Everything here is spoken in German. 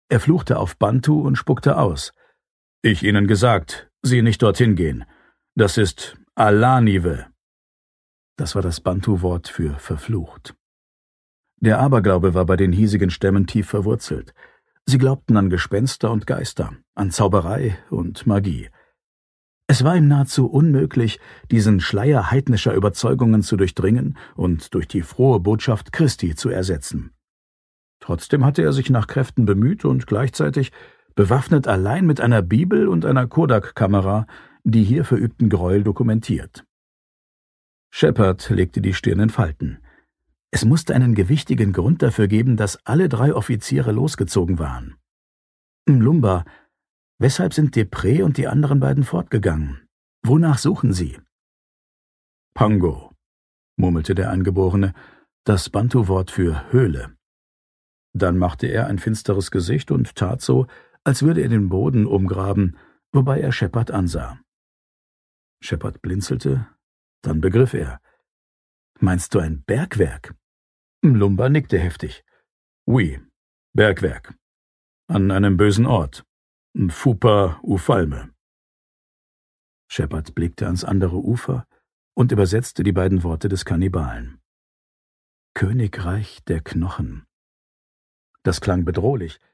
Er fluchte auf Bantu und spuckte aus. »Ich Ihnen gesagt, Sie nicht dorthin gehen. Das ist Alaniwe.« Das war das Bantu-Wort für verflucht. Der Aberglaube war bei den hiesigen Stämmen tief verwurzelt. Sie glaubten an Gespenster und Geister, an Zauberei und Magie. Es war ihm nahezu unmöglich, diesen Schleier heidnischer Überzeugungen zu durchdringen und durch die frohe Botschaft Christi zu ersetzen. Trotzdem hatte er sich nach Kräften bemüht und gleichzeitig, bewaffnet allein mit einer Bibel und einer Kodak-Kamera, die hier verübten Gräuel dokumentiert. Shepard legte die Stirn in Falten. Es musste einen gewichtigen Grund dafür geben, dass alle 3 Offiziere losgezogen waren. Mlumba, weshalb sind Depré und die anderen beiden fortgegangen? Wonach suchen sie? Pango, murmelte der Eingeborene, das Bantu-Wort für Höhle. Dann machte er ein finsteres Gesicht und tat so, als würde er den Boden umgraben, wobei er Shepard ansah. Shepard blinzelte, dann begriff er. »Meinst du ein Bergwerk?« Mlumba nickte heftig. »Oui, Bergwerk. An einem bösen Ort. Mfupa Ufalme.« Shepard blickte ans andere Ufer und übersetzte die beiden Worte des Kannibalen. »Königreich der Knochen.« Das klang bedrohlich,